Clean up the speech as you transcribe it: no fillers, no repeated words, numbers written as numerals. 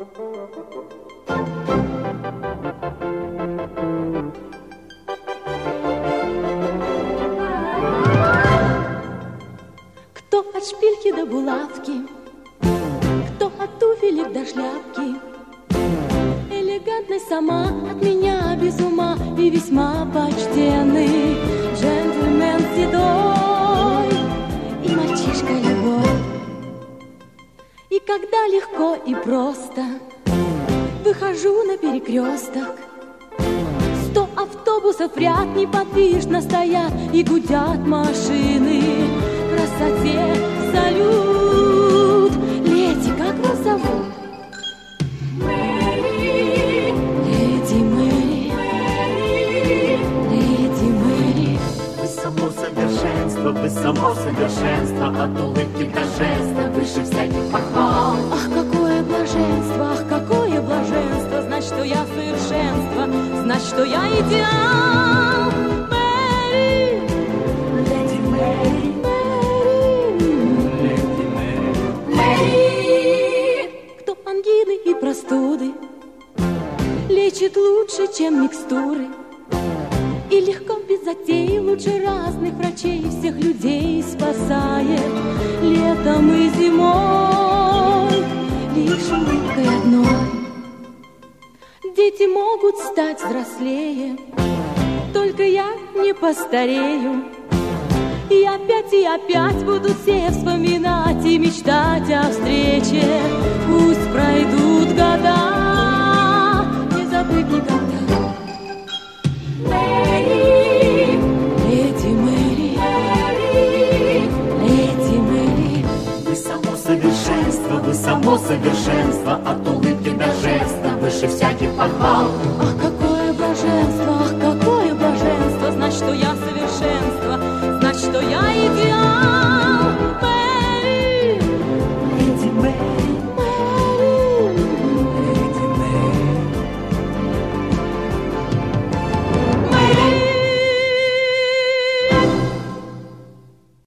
Кто от шпильки до булавки, кто от туфелек до шляпки, элегантность сама от меня без ума и весьма почтенный джентльмен седой и мальчишка любой. И когда легко и просто выхожу на перекресток, 100 автобусов в ряд неподвижно стоят и гудят машины. Красоте салют. Леди, как вас зовут? Мэри. Леди Мэри. Леди Мэри. Вы само совершенство, вы само совершенство, от улыбки до жеста, выше всяких похвал. Ах, какое блаженство, ах, какое блаженство, знать, что я совершенство, знать, что я идеал. Мэри. Леди Мэри. Леди Мэри. Мэри. Кто ангины и простуды лечит лучше, чем микстуры, и легко, без затей, лучше разных врачей всех людей спасает летом и зимой лишь улыбкой одной. Дети могут стать взрослее, только я не постарею. И опять будут все вспоминать и мечтать о встрече. Пусть пройдут года, не забыть никогда. Мэри. Леди Мэри. Леди Мэри. Вы само совершенство, вы само совершенство, от улыбки до жеста, выше всяких похвал. Ах, какое блаженство, знать, что я совершенство.